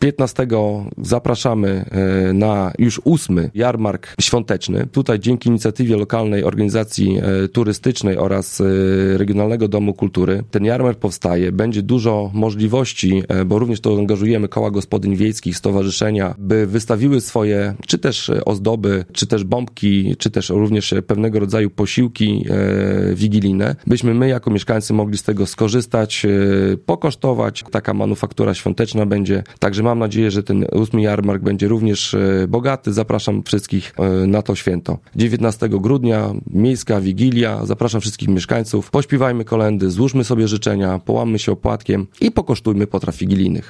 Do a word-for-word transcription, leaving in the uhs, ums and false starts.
piętnastego zapraszamy na już ósmy jarmark świąteczny. Tutaj dzięki inicjatywie lokalnej organizacji turystycznej oraz Regionalnego Domu Kultury ten jarmark powstaje. Będzie dużo możliwości, bo również to angażujemy koła gospodyń wiejskich, stowarzyszenia, by wystawiły swoje czy też ozdoby, czy też bombki, czy też również pewnego rodzaju posiłki wigilijne, byśmy my jako mieszkańcy mogli z tego skorzystać, pokosztować. Taka manufaktura świąteczna będzie. Także mam nadzieję, że ten ósmy jarmark będzie również bogaty. Zapraszam wszystkich na to święto. dziewiętnastego grudnia, miejska wigilia. Zapraszam wszystkich mieszkańców. Pośpiewajmy kolędy, złóżmy sobie życzenia, połammy się opłatkiem i pokosztujmy potraw wigilijnych.